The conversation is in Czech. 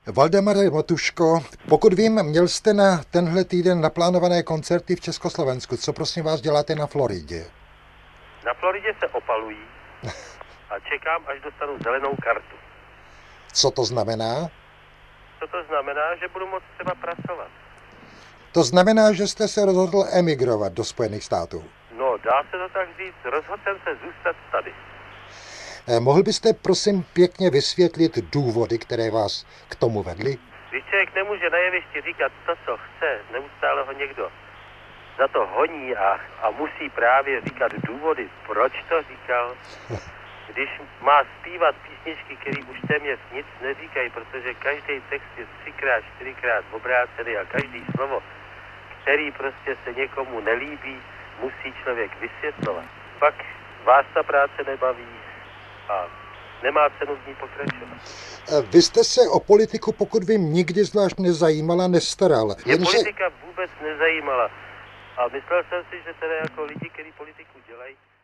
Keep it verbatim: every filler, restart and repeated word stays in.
Valdemare Matuško, pokud vím, měl jste na tenhle týden naplánované koncerty v Československu. Co prosím vás děláte na Floridě? Na Floridě se opalují a čekám, až dostanu zelenou kartu. Co to znamená? Co to znamená, že budu moct třeba pracovat. To znamená, že jste se rozhodl emigrovat do Spojených států. No, dá se to tak říct, rozhodl jsem se zůstat tady. Eh, mohl byste prosím pěkně vysvětlit důvody, které vás k tomu vedly? Když člověk nemůže na jevišti říkat to, co chce, neustále ho někdo za to honí a, a musí právě říkat důvody, proč to říkal. Když má zpívat písničky, které už téměř nic neříkají, protože každý text je třikrát, čtyřikrát obrácený a každý slovo, který prostě se někomu nelíbí, musí člověk vysvětlovat. Pak vás ta práce nebaví a nemá cenu v ní pokračovat. Eh, Vy jste se o politiku, pokud vím, nikdy zvlášť nezajímala, nestaral. Mě Jenže politika vůbec nezajímala. A myslel jsem si, že teda jako lidi, kteří politiku dělají,